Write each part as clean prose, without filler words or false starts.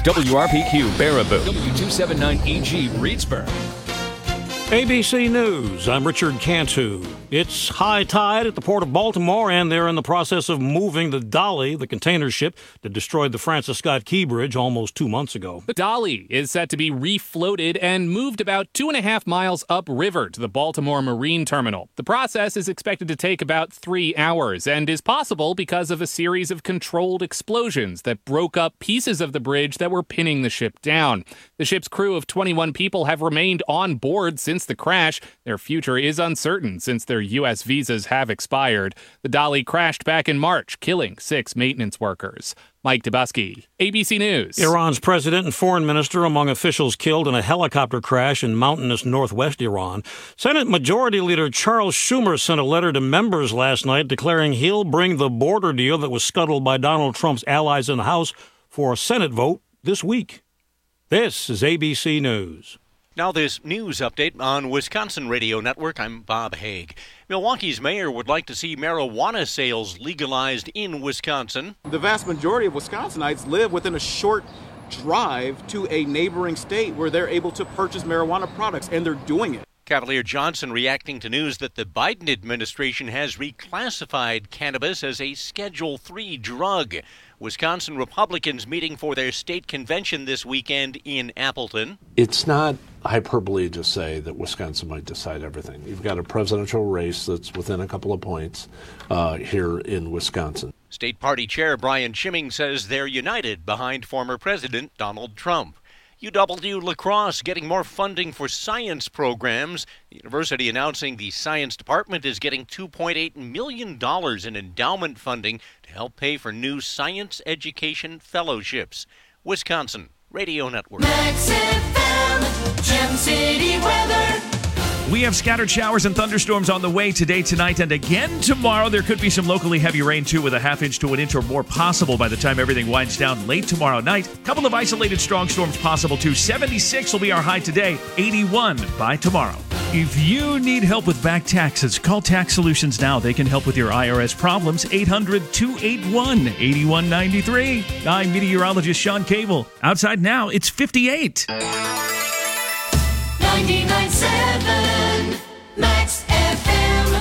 WRPQ Baraboo, W279EG Reedsburg. ABC News, I'm Richard Cantu. It's high tide at the Port of Baltimore, and they're in the process of moving the Dolly, the container ship that destroyed the Francis Scott Key Bridge almost 2 months ago. The Dolly is set to be refloated and moved about 2.5 miles upriver to the Baltimore Marine Terminal. The process is expected to take about 3 hours and is possible because of a series of controlled explosions that broke up pieces of the bridge that were pinning the ship down. The ship's crew of 21 people have remained on board since the crash. Their future is uncertain since their U.S. visas have expired. The Dolly crashed back in March, killing 6 maintenance workers. Mike Dubusky, ABC News. Iran's president and foreign minister among officials killed in a helicopter crash in mountainous northwest Iran. Senate Majority Leader Charles Schumer sent a letter to members last night declaring he'll bring the border deal that was scuttled by Donald Trump's allies in the House for a Senate vote this week. This is ABC News. Now this news update on Wisconsin Radio Network. I'm Bob Haig. Milwaukee's mayor would like to see marijuana sales legalized in Wisconsin. The vast majority of Wisconsinites live within a short drive to a neighboring state where they're able to purchase marijuana products, and they're doing it. Cavalier Johnson reacting to news that the Biden administration has reclassified cannabis as a Schedule III drug. Wisconsin Republicans meeting for their state convention this weekend in Appleton. It's not hyperbole to say that Wisconsin might decide everything. You've got a presidential race that's within a couple of points here in Wisconsin. State Party Chair Brian Schimming says they're united behind former President Donald Trump. UW La Crosse getting more funding for science programs. The university announcing the science department is getting $2.8 million in endowment funding to help pay for new science education fellowships. Wisconsin Radio Network. Max FM, Gem City weather. We have scattered showers and thunderstorms on the way today, tonight, and again tomorrow. There could be some locally heavy rain, too, with a ½ inch to an inch or more possible by the time everything winds down late tomorrow night. A couple of isolated strong storms possible, too. 76 will be our high today, 81 by tomorrow. If you need help with back taxes, call Tax Solutions now. They can help with your IRS problems. 800-281-8193. I'm meteorologist Sean Cable. Outside now, it's 58. 99.7 Max FM.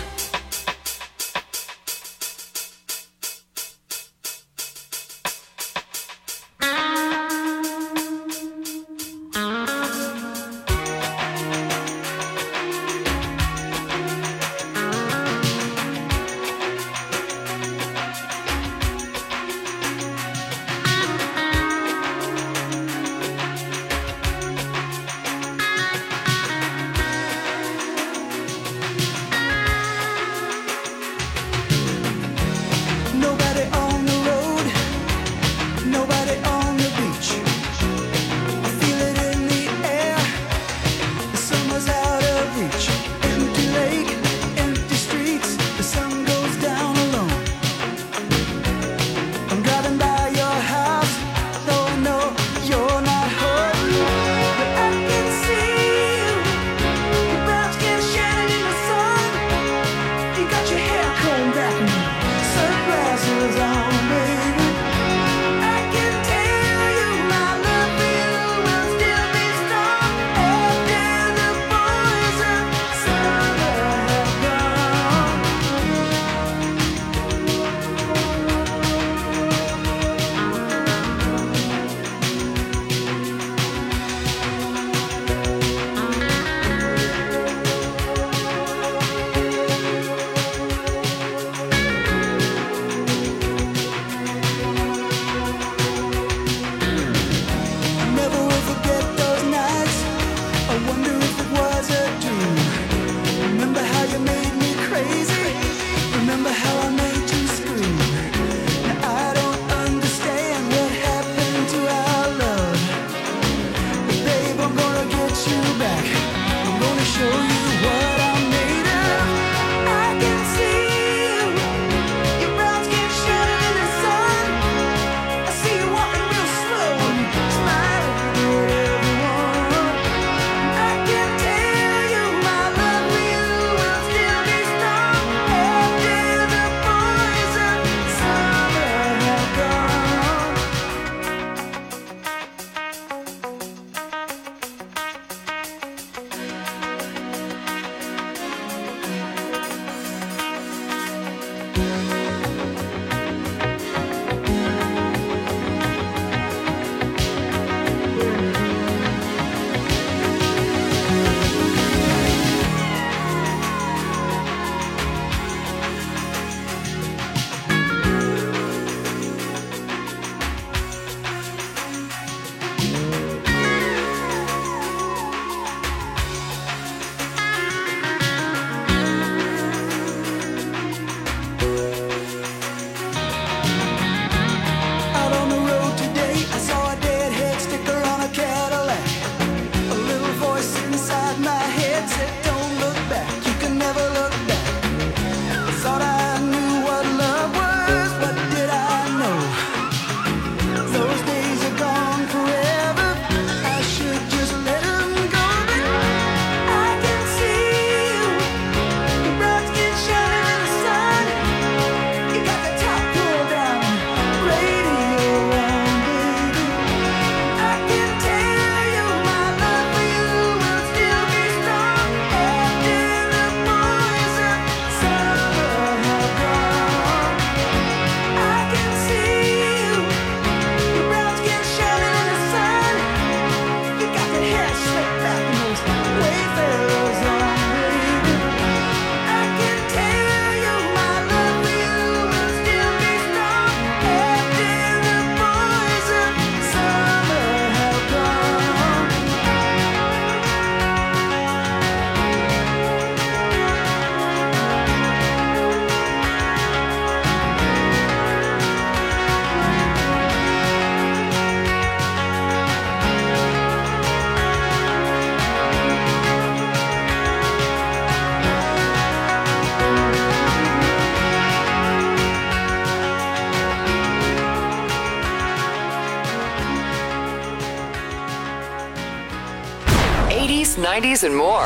80s, 90s, and more.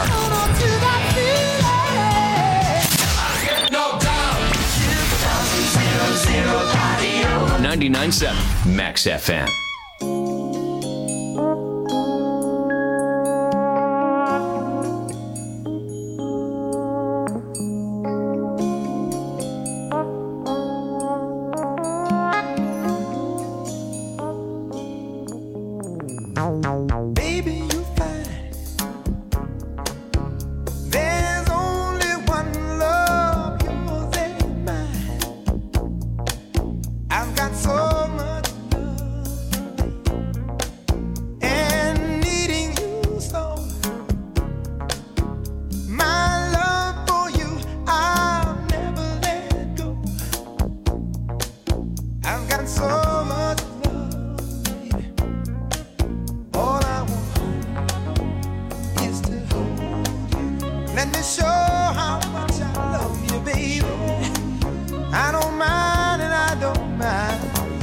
99.7 Max FM. Baby, you fine. There's only one love, yours and mine. I've got so much love and needing you so. My love for you, I'll never let go. I've got so much love, baby. All I want is to hold you. Let me show how much I love you, baby. I don't mind and I don't mind.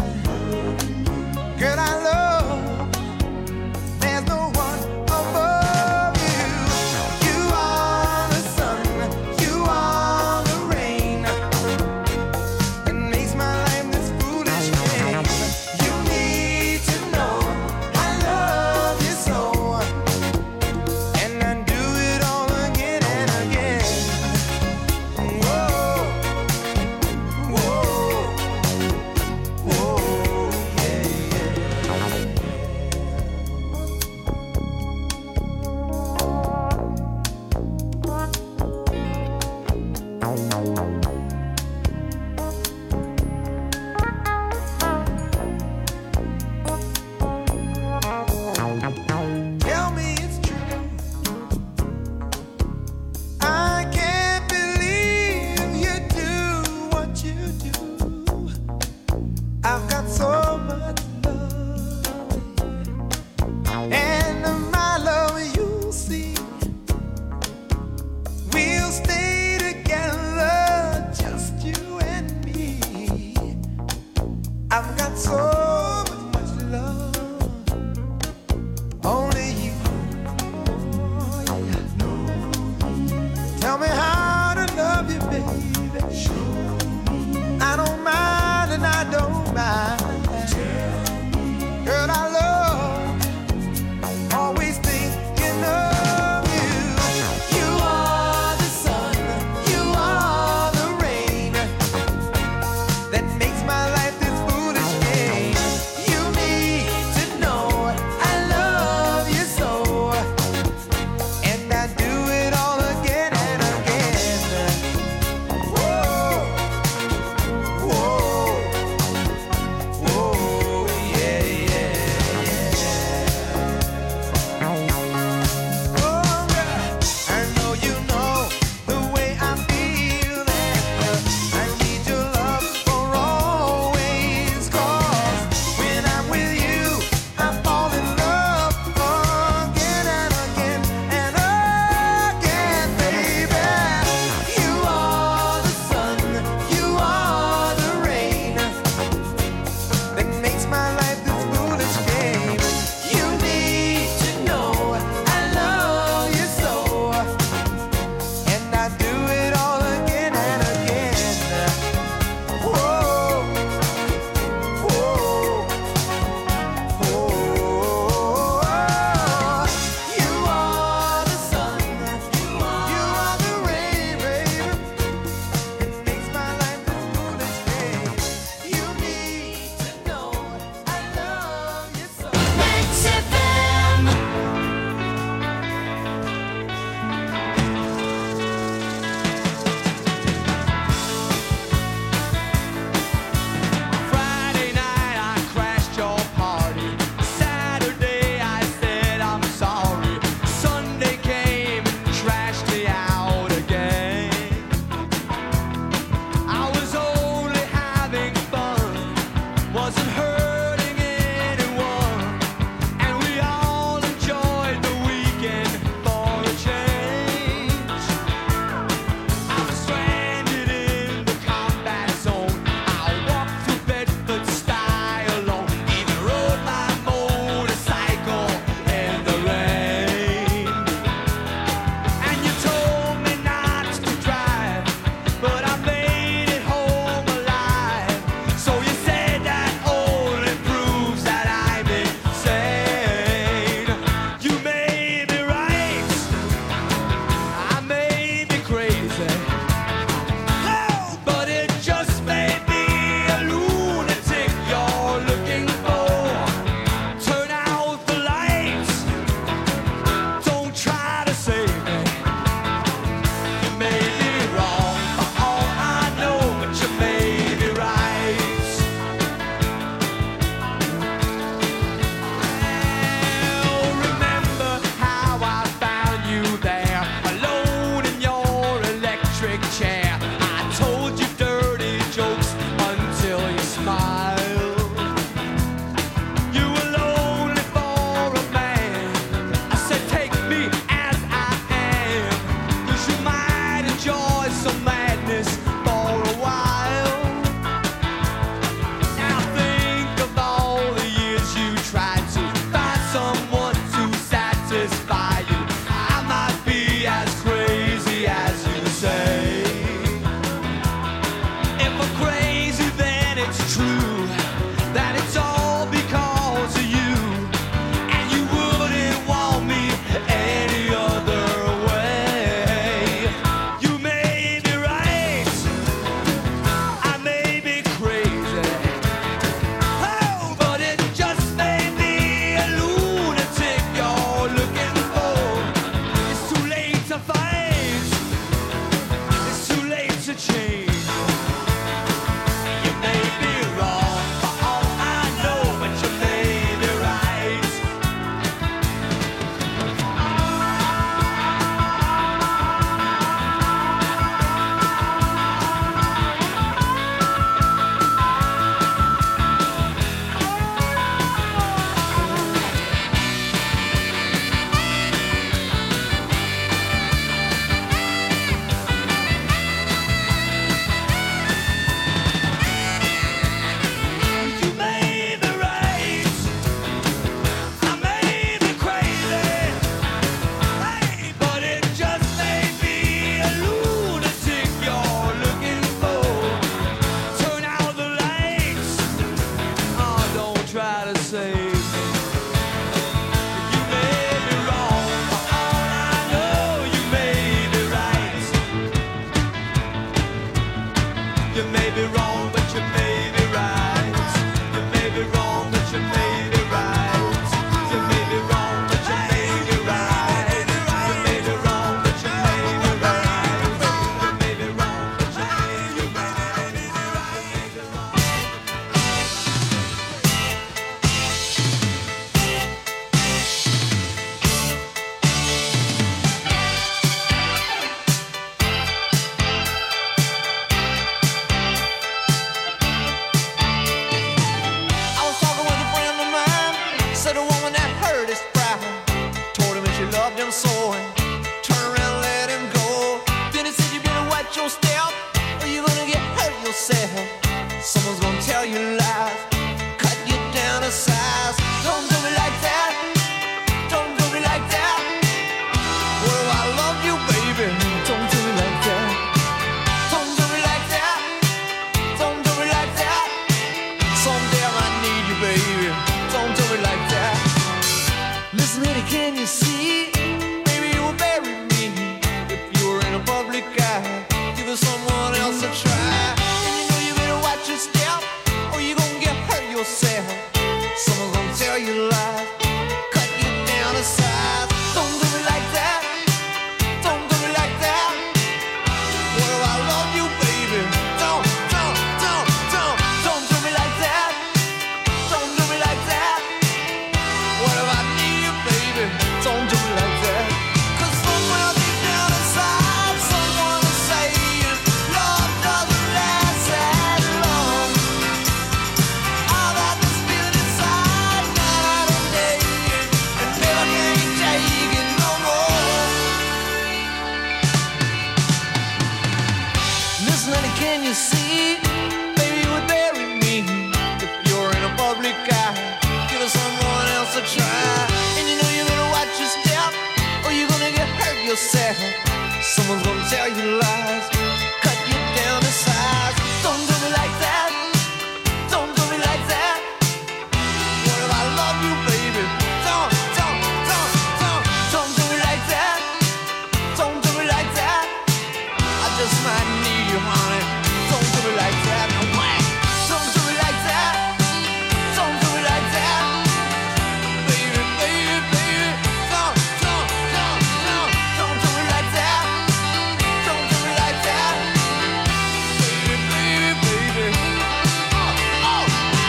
Girl, I love. There's no one above you. You are the sun, you are the rain. It makes my life this foolish game. You need to know I love you so, and I do it all again and again. sewing. Turn around, let him go. Then he said, you better watch your step, or you're gonna get hurt yourself. Someone's gonna tell you lies, cut you down to size. Don't do me like that. Don't do me like that. What if I love you, baby? Don't do me like that. Don't do me like that. Don't do me like that. Someday I might need you, baby. Don't do me like that. Listen, lady, can you see? Maybe you will bury me if you were in a public eye. Give it someone else a try. And you know you better watch your step, or you gonna get hurt yourself. Someone's gonna tell you lies, cut you down to size. Don't do me like that. Don't do me like that. What if I love you, baby? Don't do me like that. Don't do me like that. What if I need you, baby? Don't do me like that. 'Cause somewhere deep down inside, someone is saying love doesn't last that long. I've got this feeling inside, night and day, and never can take it no more. Listen, honey, can you see? Baby, you would bury me if you're in a public eye. Give us someone else a try. And you know you better watch your step, or you're gonna get hurt yourself. Someone's gonna tell you lies, cut you down to size. Don't do me like that. Don't do me like that. What if I love you, baby? Don't do me like that. Don't do me like that. I just might need you, honey. Don't do me like that. No way. Don't do me like that. Don't do me like that. Baby, baby, baby. Don't do me like that. Don't do me like that. Baby, baby, baby. Oh, oh,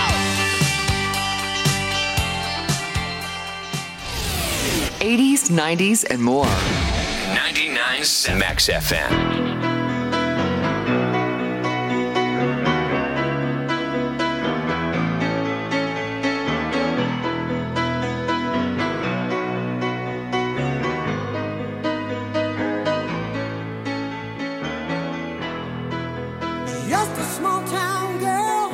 oh. 80s, 90s, and more. 99.7 Max FM. Just a small town girl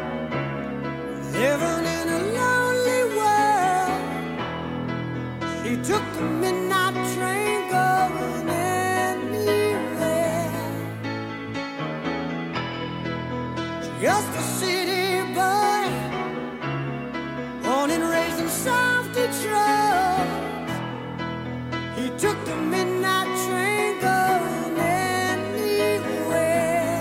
living in a lonely world. She took the midnight train going anywhere. Just a city boy, born and raised in South Detroit. He took the midnight train going anywhere.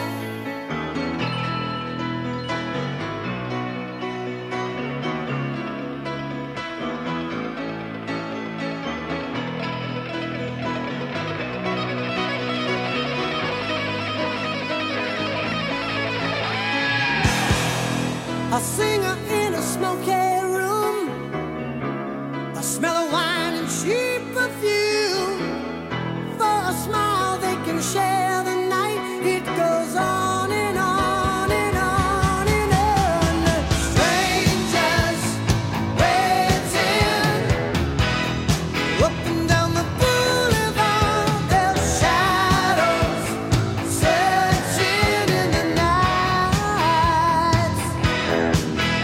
A singer in a smoky room, a smell of wine and cheap perfume. For a smile they can share the night. It goes on and on and on and on. Strangers waiting up and down the boulevard. Their shadows searching in the night.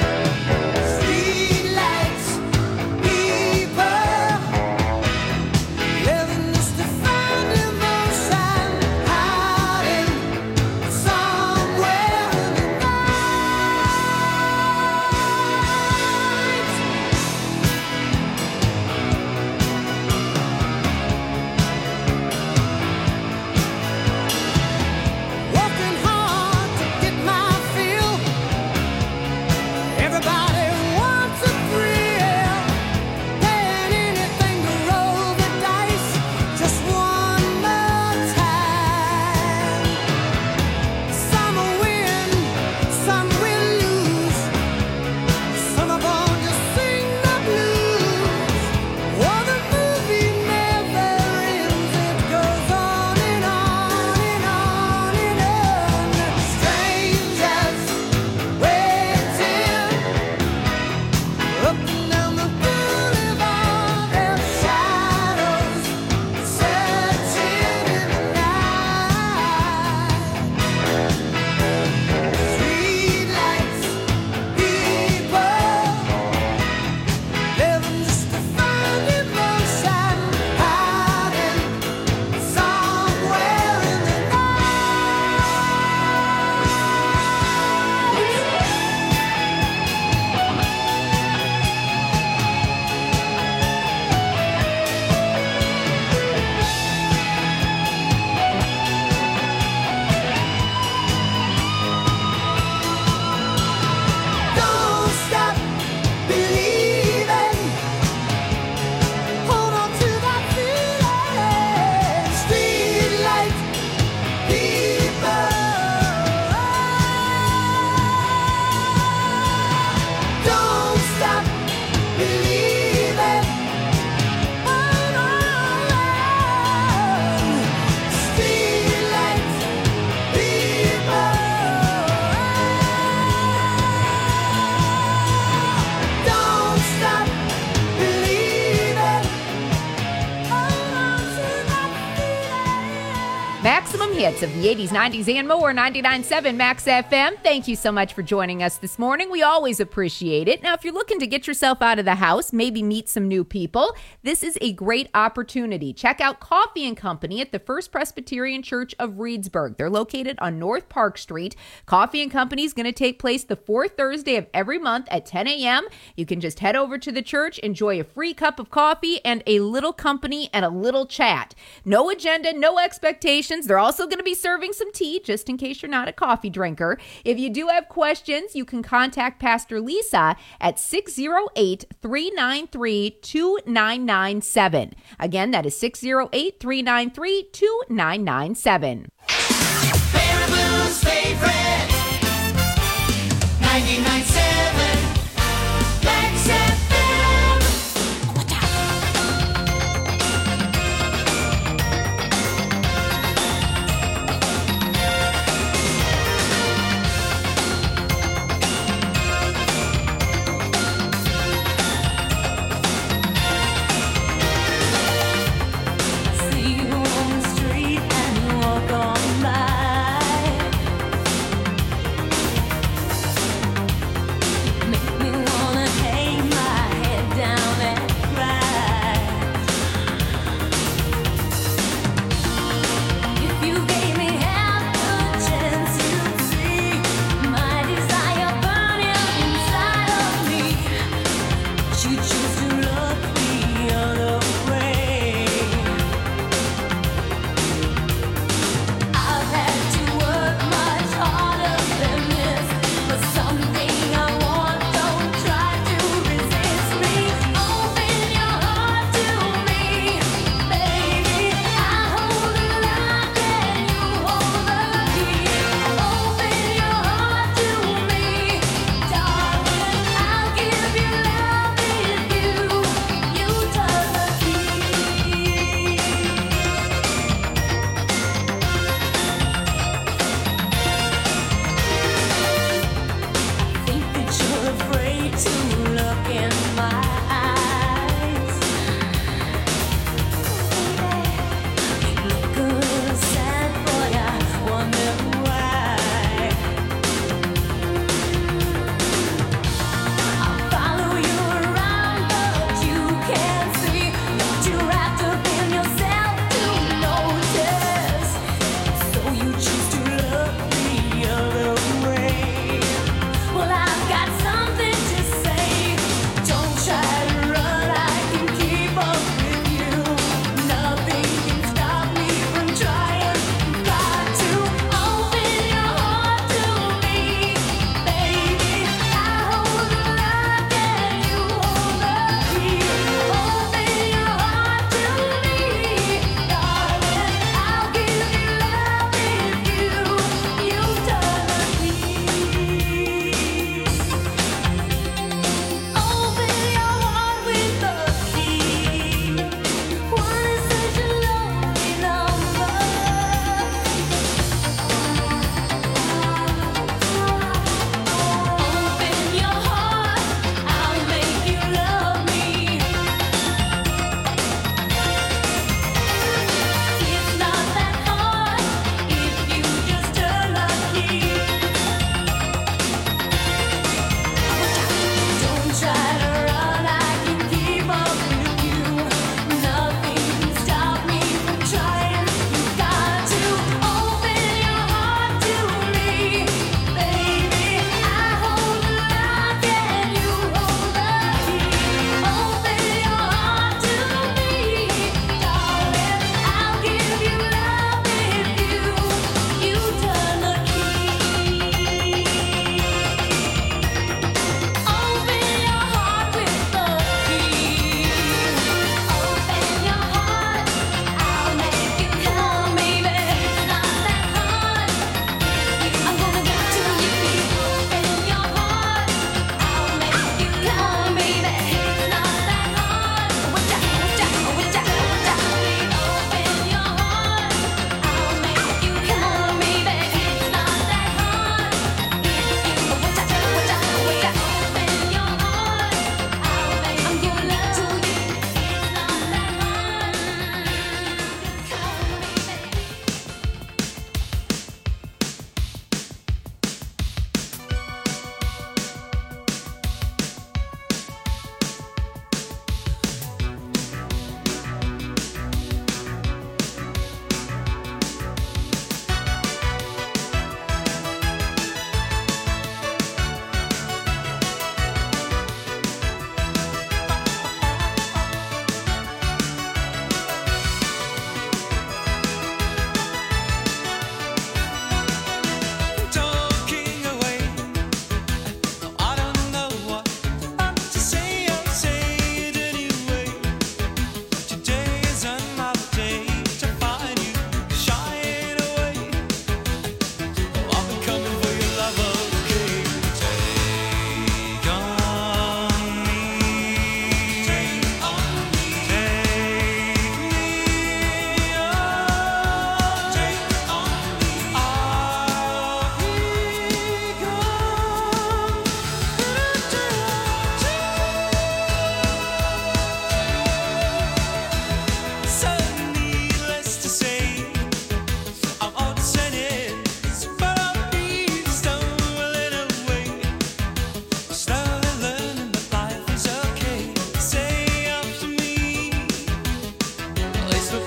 Streetlights, people hits of the 80s, 90s, and more. 99.7 Max FM. Thank you so much for joining us this morning. We always appreciate it. Now, if you're looking to get yourself out of the house, maybe meet some new people, this is a great opportunity. Check out Coffee and Company at the First Presbyterian Church of Reedsburg. They're located on North Park Street. Coffee and Company is going to take place the fourth Thursday of every month at 10 a.m. You can just head over to the church, enjoy a free cup of coffee and a little company and a little chat. No agenda, no expectations. They're also going to be serving some tea, just in case you're not a coffee drinker. If you do have questions, you can contact Pastor Lisa at 608-393-2997. Again, that is 608-393-2997. Baraboo's favorite 99.7 Max FM. See you on the street and walk on.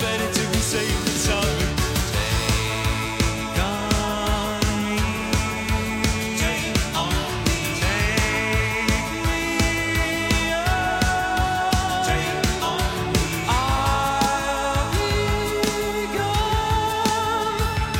better to be safe than sorry. Take on me. Take on me. Take me on. Take on me. I'll be gone.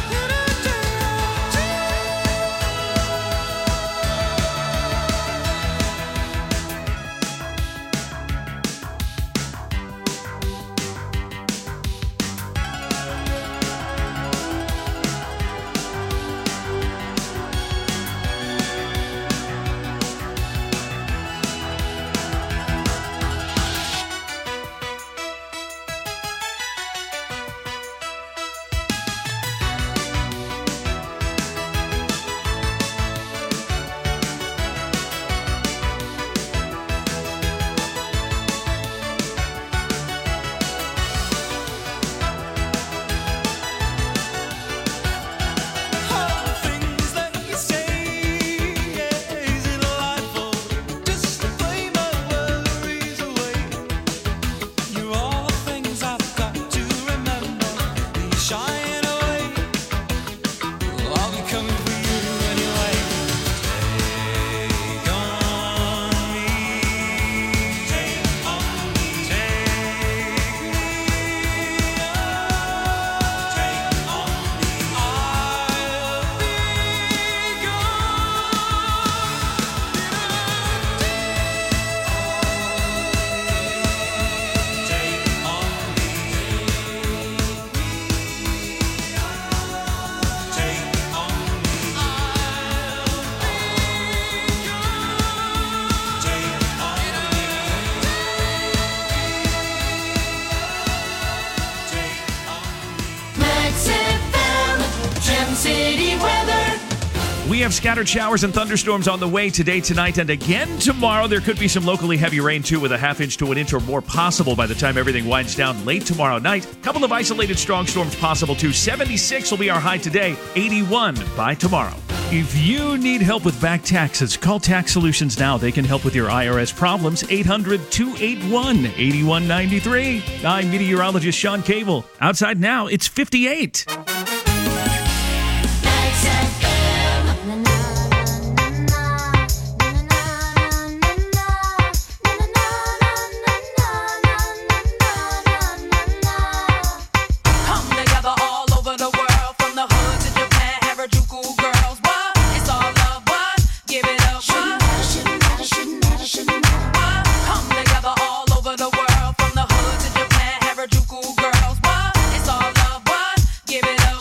City weather. We have scattered showers and thunderstorms on the way today, tonight, and again tomorrow. There could be some locally heavy rain, too, with a half inch to an inch or more possible by the time everything winds down late tomorrow night. A couple of isolated strong storms possible, too. 76 will be our high today, 81 by tomorrow. If you need help with back taxes, call Tax Solutions now. They can help with your IRS problems. 800-281-8193. I'm meteorologist Sean Cable. Outside now, it's 58. Give it up.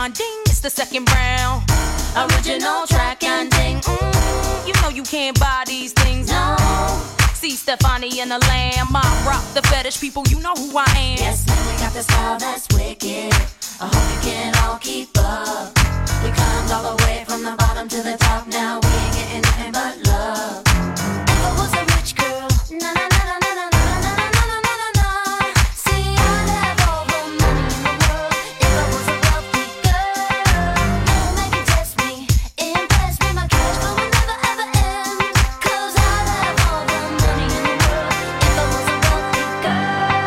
line, ding, it's the second round. Original track and ding, you know you can't buy these things, no. See Stefani and the Lamb, I rock the fetish people, you know who I am. Yes, man, we got the style that's wicked. I hope you can all keep up. We climbed all the way from the bottom to the top. Now we ain't getting nothing but love. If I was a rich girl, na na na na na na na na na na na na. See, I'd have all the money in the world. If I was a wealthy girl, no man can test me, impress me. My cash flow will never ever end. 'Cause I'd have all the money in the world. If I was a wealthy girl.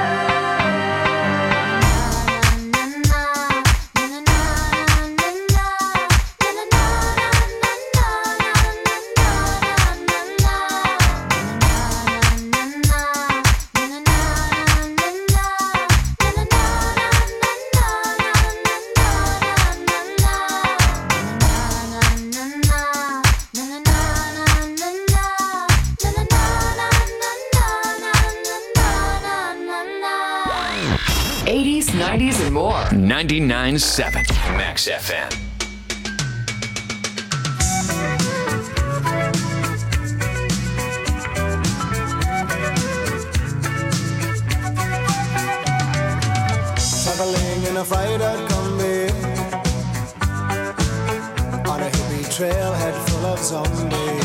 '80s, '90s, and more. 99.7 Max FM. Traveling in a freighter combi on a hippie trailhead full of zombies.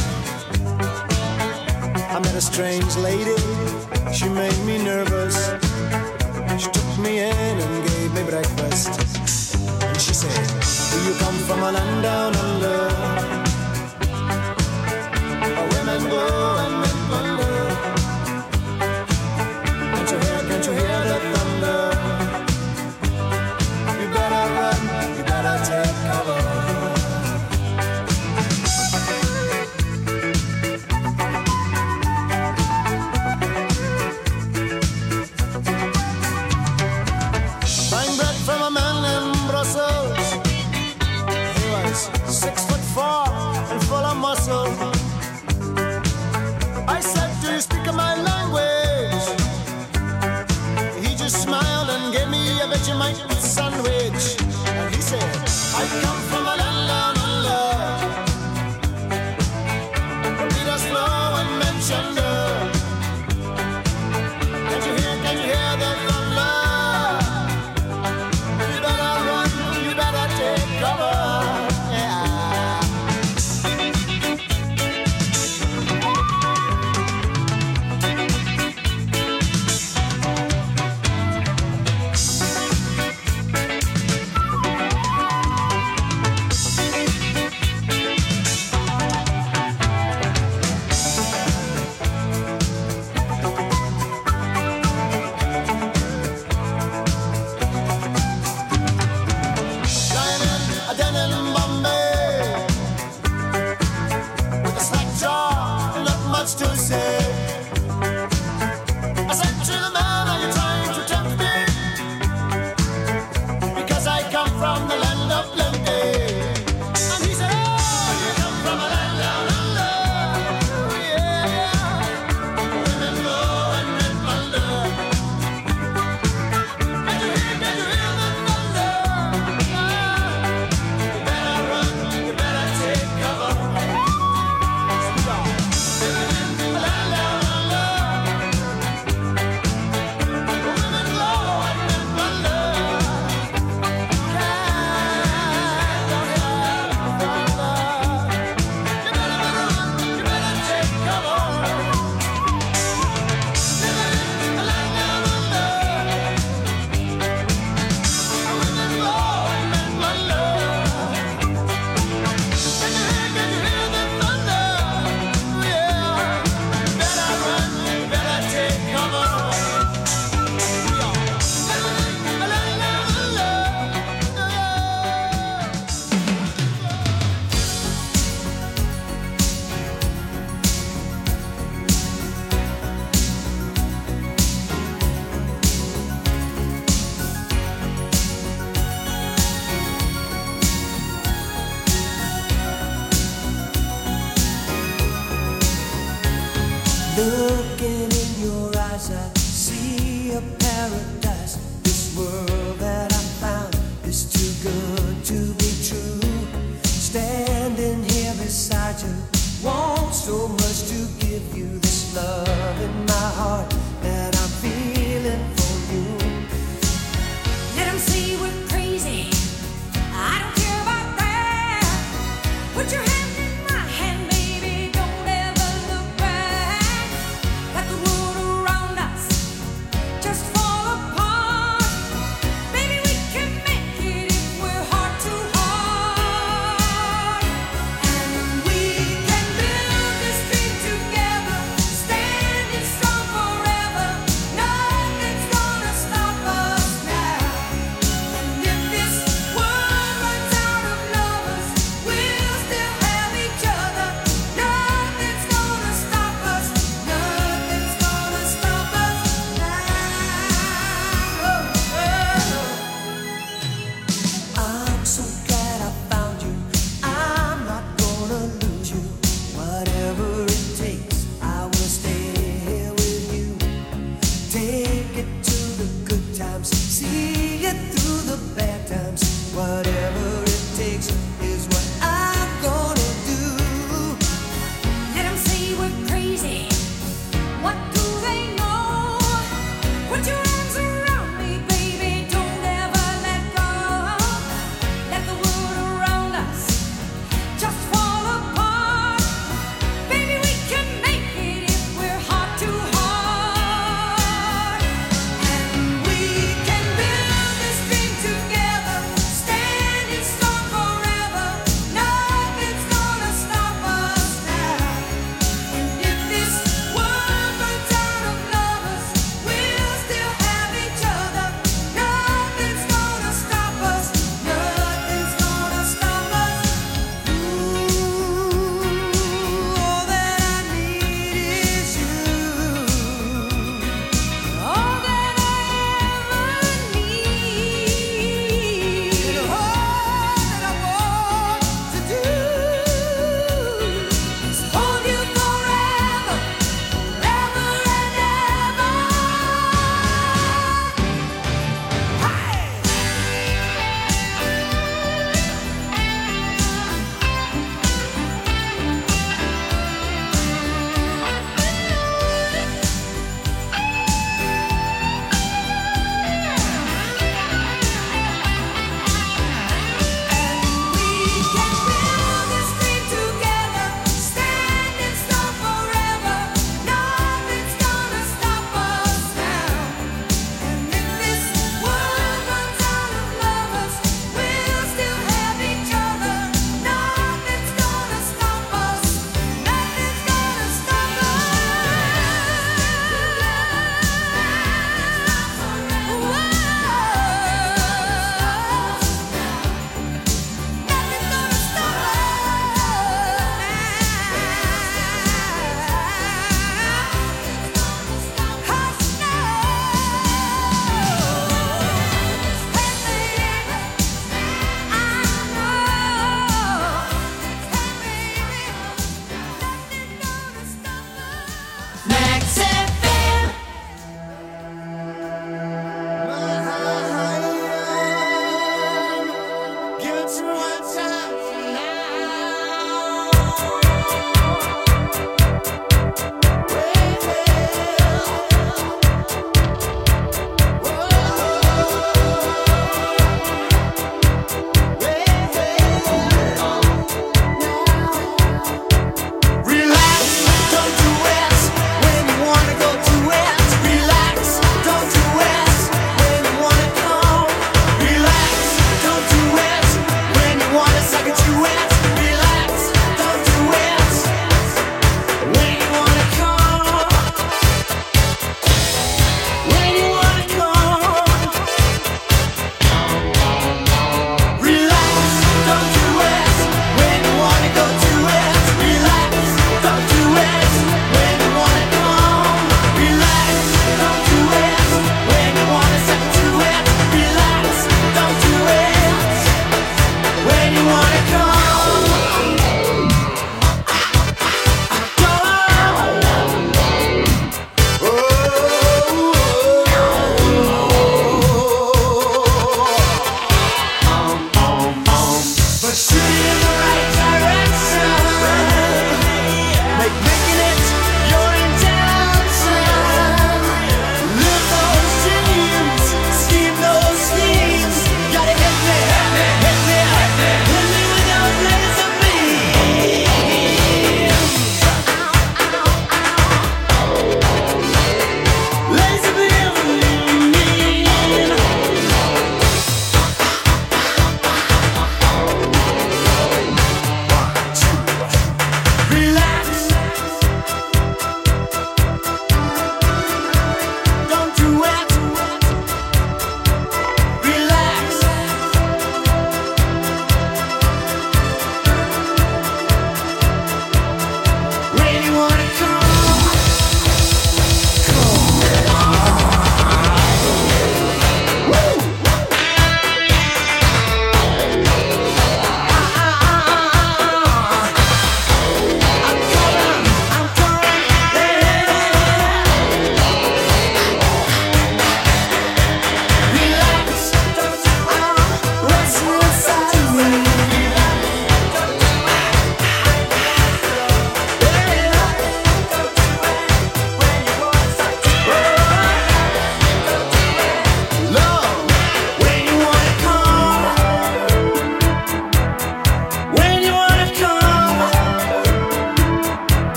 I met a strange lady, she made me nervous. She took me in and gave me breakfast. And she said, do you come from a land down under? Where women go and men wonder. Can't you hear the thunder? You better run, you better take cover. Buying bread from a man in Brussels. He was 6'4" and full of muscle. I said, do you speak my language? He just smiled and gave me a Vegemite sandwich. And he said, I come from a land down under. The beaters flow and men chunder. Can't you hear the thunder? You better run, you better take cover. Yeah. Lying in a den in Bombay with a slack jaw and not much to say. I said to the man, are you trying to tempt me? Because I come from the land of plenty. And he said, oh, you come from a land down under. Yeah. Women go and men wonder. Can't you hear the thunder? You better run, you better take cover. Living in the land down under. Women go and men wonder. Don't hear the thunder. You better run, you better take cover. Living in the land down under. Women go and men wonder. Can you hear the thunder? Yeah. You better run, you better take cover. Living in the land down under. Looking in your eyes, I see a paradise. This world that I found is too good to so much to give you, this love in my heart that I'm feeling for you. Let 'em say we're crazy. I don't care about that. Put your hand in my hand, baby. Don't ever look back. Let the world around us just fall apart. Baby, we can make it if we're heart to heart. And we can build this dream.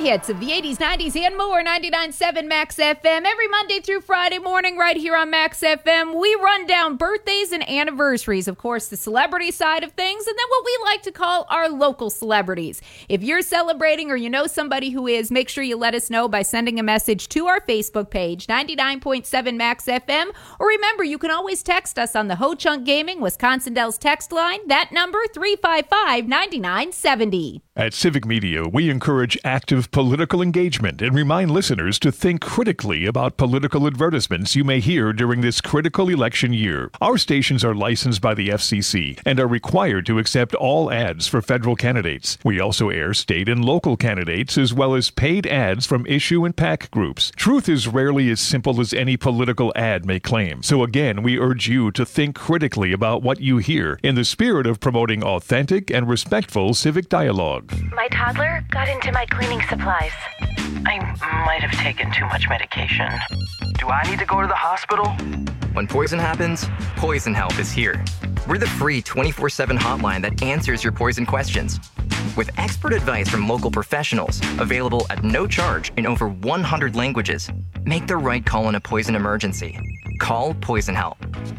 hits of the 80s, 90s, and more. 99.7 Max FM. Every Monday through Friday morning right here on Max FM, we run down birthdays and anniversaries. Of course, the celebrity side of things, and then what we like to call our local celebrities. If you're celebrating or you know somebody who is, make sure you let us know by sending a message to our Facebook page, 99.7 Max FM. Or remember, you can always text us on the Ho Chunk Gaming Wisconsin Dells text line. That number, 355-9970. At Civic Media, we encourage active political engagement and remind listeners to think critically about political advertisements you may hear during this critical election year. Our stations are licensed by the FCC and are required to accept all ads for federal candidates. We also air state and local candidates as well as paid ads from issue and PAC groups. Truth is rarely as simple as any political ad may claim. So again, we urge you to think critically about what you hear in the spirit of promoting authentic and respectful civic dialogue. My toddler got into my cleaning supplies. I might have taken too much medication. Do I need to go to the hospital? When poison happens, Poison Help is here. We're the free 24/7 hotline that answers your poison questions. With expert advice from local professionals, available at no charge in over 100 languages, make the right call in a poison emergency. Call Poison Help.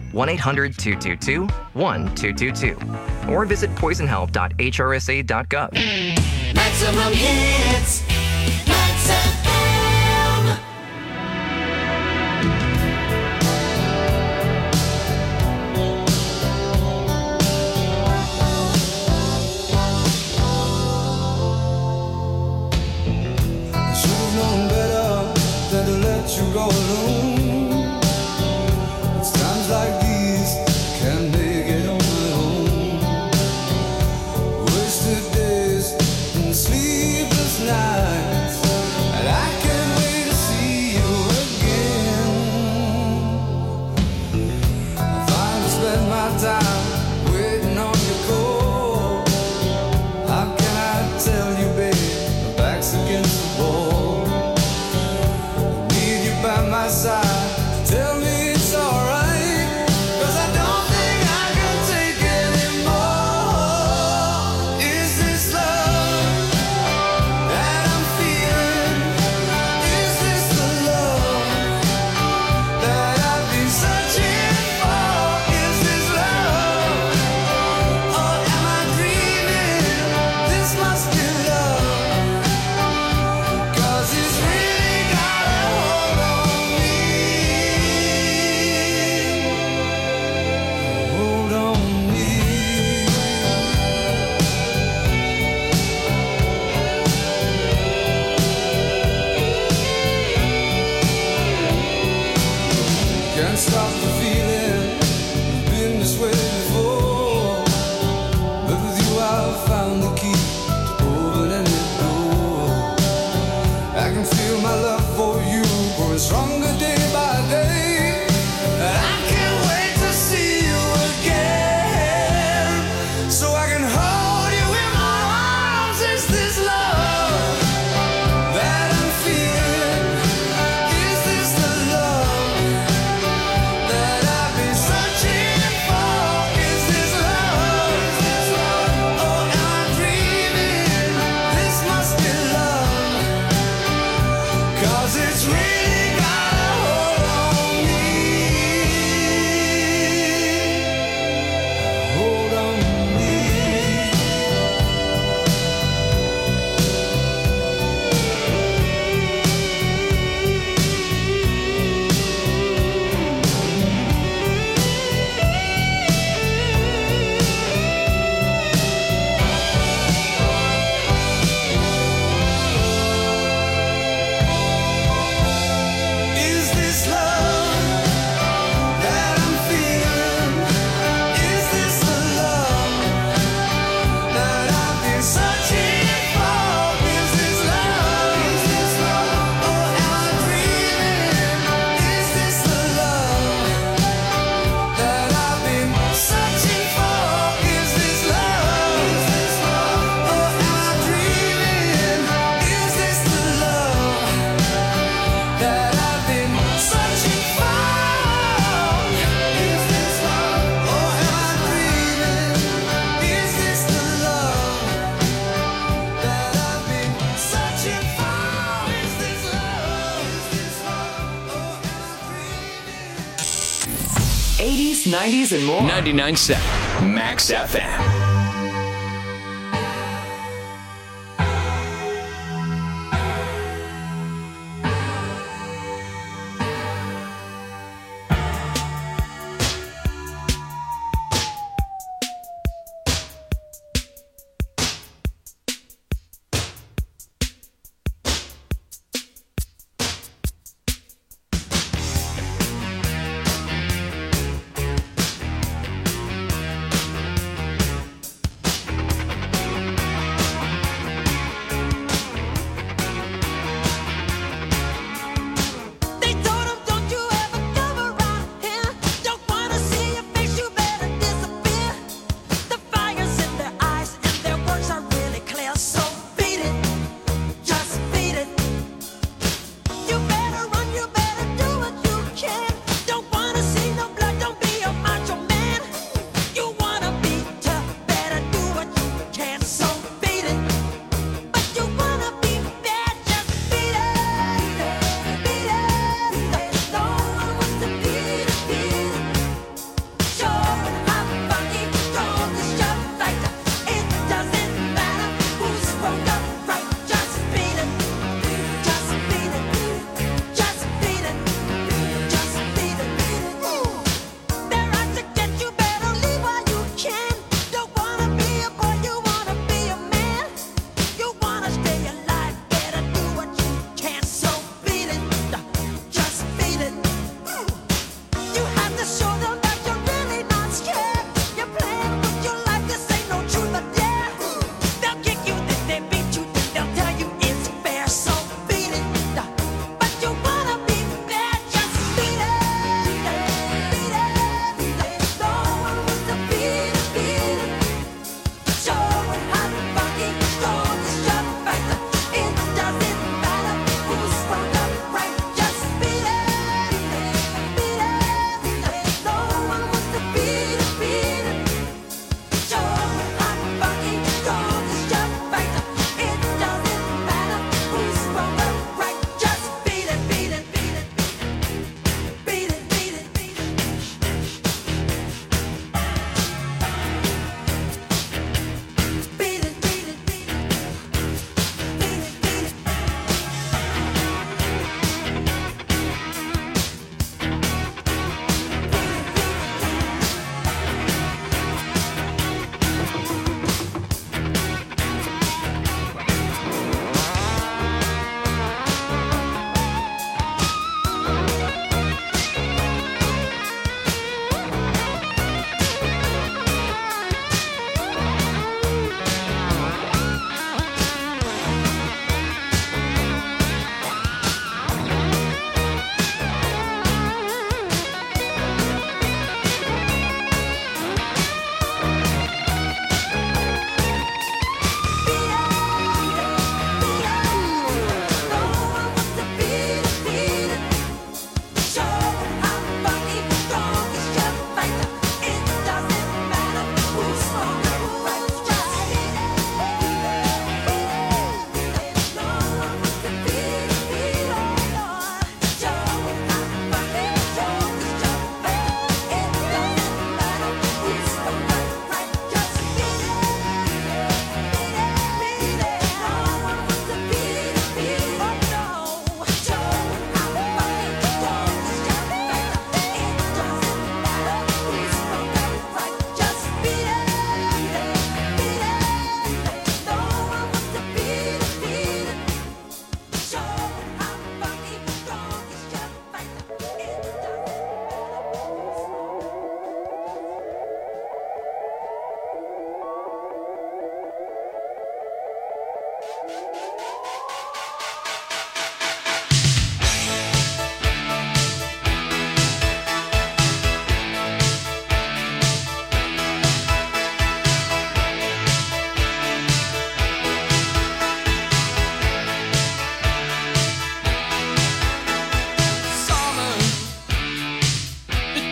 1-800-222-1222. Or visit poisonhelp.hrsa.gov. Maximum hits. Max FM. I should have known better than to let you go alone. It's times like these can't make it on my own. Wasted days and sleepless nights, and I can't wait to see you again. I finally spent my time waiting on your call. How can I tell you, babe, my back's against the wall? I need you by my side. Tell me it's alright, 'cause I don't think I can take anymore. Is this love that I'm feeling? Is this the love that I've been searching for? Is this love, or am I dreaming? This must be love, 'cause it's really got a hold on me. Hold on me. Can't stop the feeling. I've been this way before, but with you I've found the key to open any door. I can feel my love for you growing stronger day by day, and I can't wait to see you again, so I can hold you in my arms. Is this love that I'm feeling? Is this the love that I've been searching for? Is this love, or am I dreaming? This must be love, 'cause it's really got a hold on me. Hold on me. 80s, 90s, and more. 99.7 Max FM.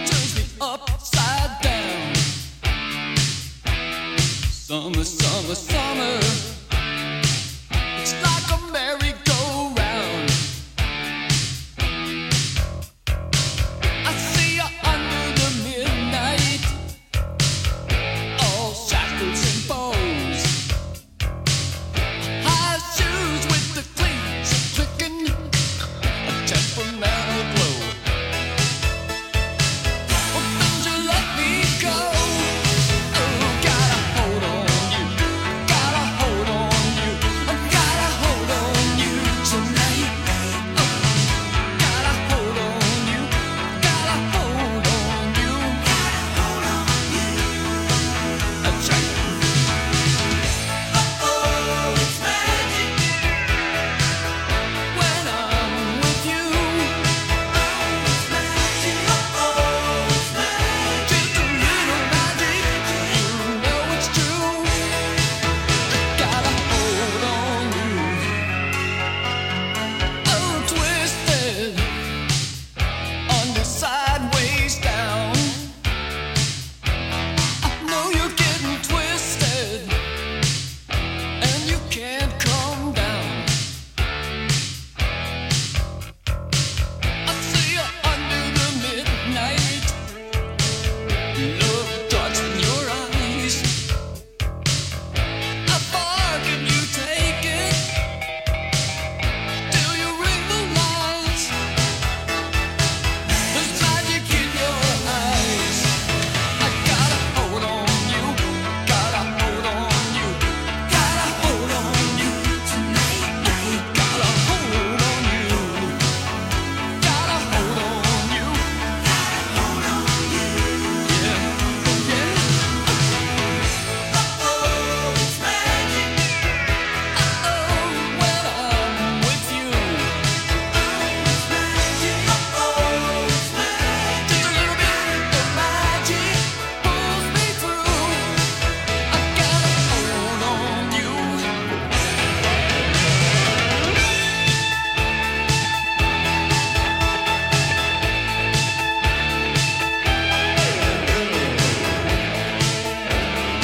Summer, summer, summer.